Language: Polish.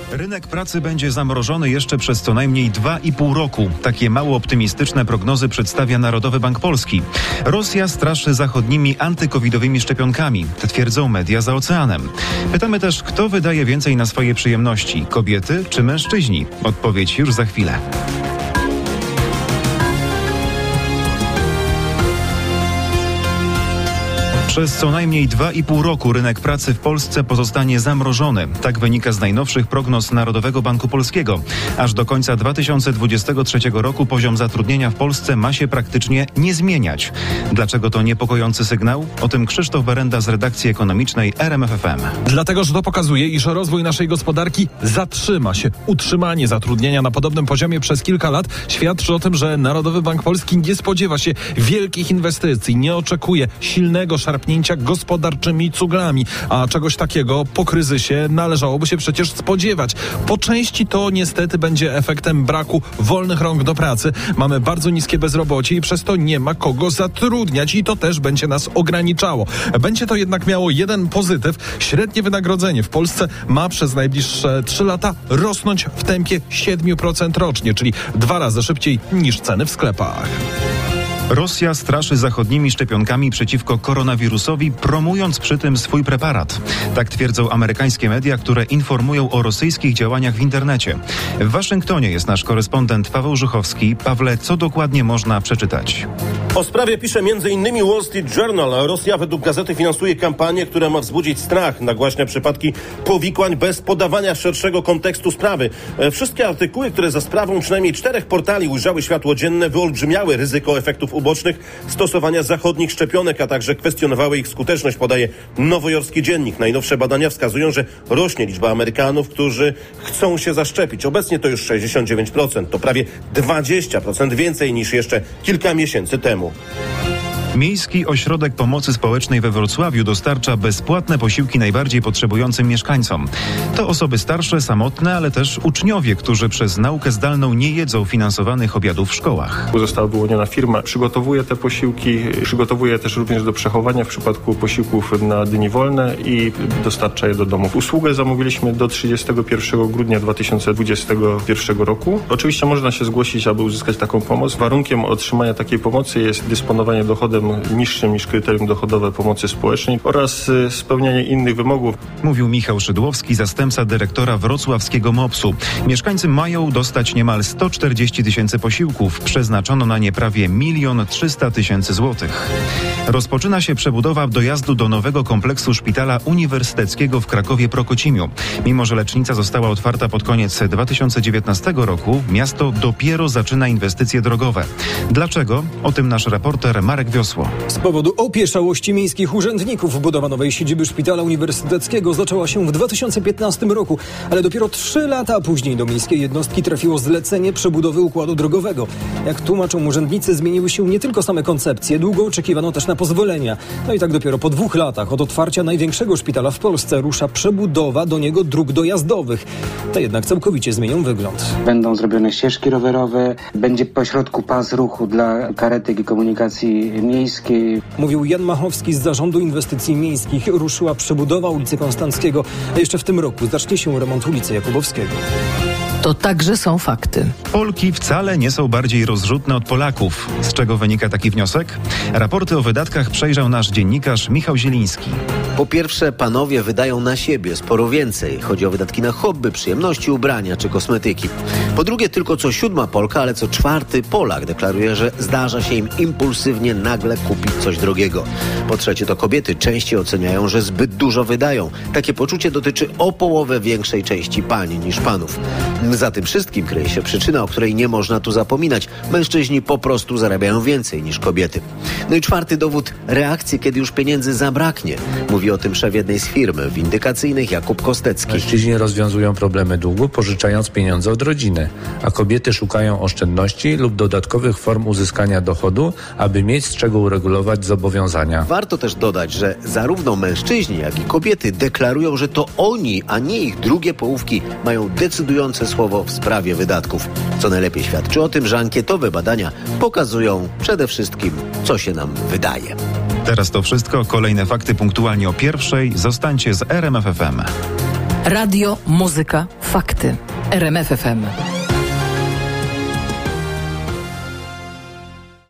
Rynek pracy będzie zamrożony jeszcze przez co najmniej 2,5 roku. Takie mało optymistyczne prognozy przedstawia Narodowy Bank Polski. Rosja straszy zachodnimi antykowidowymi szczepionkami, twierdzą media za oceanem. Pytamy też, kto wydaje więcej na swoje przyjemności, kobiety czy mężczyźni? Odpowiedź już za chwilę. Przez co najmniej 2,5 roku rynek pracy w Polsce pozostanie zamrożony. Tak wynika z najnowszych prognoz Narodowego Banku Polskiego. Aż do końca 2023 roku poziom zatrudnienia w Polsce ma się praktycznie nie zmieniać. Dlaczego to niepokojący sygnał? O tym Krzysztof Berenda z redakcji ekonomicznej RMF FM. Dlatego, że to pokazuje, iż rozwój naszej gospodarki zatrzyma się. Utrzymanie zatrudnienia na podobnym poziomie przez kilka lat świadczy o tym, że Narodowy Bank Polski nie spodziewa się wielkich inwestycji, nie oczekuje silnego szarpnięcia gospodarczymi cuglami, a czegoś takiego po kryzysie należałoby się przecież spodziewać. Po części to niestety będzie efektem braku wolnych rąk do pracy. Mamy bardzo niskie bezrobocie i przez to nie ma kogo zatrudniać i to też będzie nas ograniczało. Będzie to jednak miało jeden pozytyw. Średnie wynagrodzenie w Polsce ma przez najbliższe 3 lata rosnąć w tempie 7% rocznie, czyli 2 razy szybciej niż ceny w sklepach. Rosja straszy zachodnimi szczepionkami przeciwko koronawirusowi, promując przy tym swój preparat. Tak twierdzą amerykańskie media, które informują o rosyjskich działaniach w internecie. W Waszyngtonie jest nasz korespondent Paweł Żuchowski. Pawle, co dokładnie można przeczytać? O sprawie pisze m.in. Wall Street Journal. Rosja według gazety finansuje kampanię, która ma wzbudzić strach, nagłaśnia przypadki powikłań bez podawania szerszego kontekstu sprawy. Wszystkie artykuły, które za sprawą przynajmniej 4 portali ujrzały światło dzienne, wyolbrzymiały ryzyko efektów ubocznych stosowania zachodnich szczepionek, a także kwestionowały ich skuteczność, podaje nowojorski dziennik. Najnowsze badania wskazują, że rośnie liczba Amerykanów, którzy chcą się zaszczepić. Obecnie to już 69%. To prawie 20% więcej niż jeszcze kilka miesięcy temu. Miejski Ośrodek Pomocy Społecznej we Wrocławiu dostarcza bezpłatne posiłki najbardziej potrzebującym mieszkańcom. To osoby starsze, samotne, ale też uczniowie, którzy przez naukę zdalną nie jedzą finansowanych obiadów w szkołach. Została wyłoniona firma, przygotowuje te posiłki, przygotowuje też również do przechowania w przypadku posiłków na dni wolne i dostarcza je do domów. Usługę zamówiliśmy do 31 grudnia 2021 roku. Oczywiście można się zgłosić, aby uzyskać taką pomoc. Warunkiem otrzymania takiej pomocy jest dysponowanie dochodem niższym niż kryterium dochodowe pomocy społecznej oraz spełnianie innych wymogów. Mówił Michał Szydłowski, zastępca dyrektora wrocławskiego MOPS-u. Mieszkańcy mają dostać niemal 140 000 posiłków. Przeznaczono na nie prawie 1 300 000 złotych. Rozpoczyna się przebudowa dojazdu do nowego kompleksu szpitala uniwersyteckiego w Krakowie-Prokocimiu. Mimo że lecznica została otwarta pod koniec 2019 roku, miasto dopiero zaczyna inwestycje drogowe. Dlaczego? O tym nasz reporter Marek Wiosło. Z powodu opieszałości miejskich urzędników budowa nowej siedziby szpitala uniwersyteckiego zaczęła się w 2015 roku, ale dopiero 3 lata później do miejskiej jednostki trafiło zlecenie przebudowy układu drogowego. Jak tłumaczą urzędnicy, zmieniły się nie tylko same koncepcje, długo oczekiwano też na pozwolenia. No i tak dopiero po 2 latach od otwarcia największego szpitala w Polsce rusza przebudowa do niego dróg dojazdowych. Te jednak całkowicie zmienią wygląd. Będą zrobione ścieżki rowerowe, będzie pośrodku pas ruchu dla karetek i komunikacji miejskiej. Mówił Jan Machowski z Zarządu Inwestycji Miejskich. Ruszyła przebudowa ulicy Konstanckiego, a jeszcze w tym roku zacznie się remont ulicy Jakubowskiego. To także są fakty. Polki wcale nie są bardziej rozrzutne od Polaków. Z czego wynika taki wniosek? Raporty o wydatkach przejrzał nasz dziennikarz Michał Zieliński. Po pierwsze, panowie wydają na siebie sporo więcej. Chodzi o wydatki na hobby, przyjemności, ubrania czy kosmetyki. Po drugie, tylko co 7. Polka, ale co 4. Polak deklaruje, że zdarza się im impulsywnie nagle kupić coś drogiego. Po trzecie, to kobiety częściej oceniają, że zbyt dużo wydają. Takie poczucie dotyczy o połowę większej części pań niż panów. Za tym wszystkim kryje się przyczyna, o której nie można tu zapominać. Mężczyźni po prostu zarabiają więcej niż kobiety. No i 4. dowód, reakcje, kiedy już pieniędzy zabraknie. Mówi o tym szef jednej z firm windykacyjnych Jakub Kostecki. Mężczyźni rozwiązują problemy długu, pożyczając pieniądze od rodziny, a kobiety szukają oszczędności lub dodatkowych form uzyskania dochodu, aby mieć z czego uregulować zobowiązania. Warto też dodać, że zarówno mężczyźni, jak i kobiety deklarują, że to oni, a nie ich drugie połówki mają decydujące słowo w sprawie wydatków. Co najlepiej świadczy o tym, że ankietowe badania pokazują przede wszystkim, co się nam wydaje. Teraz to wszystko. Kolejne fakty punktualnie o 1:00. Zostańcie z RMF FM. Radio, muzyka, Fakty. RMF FM.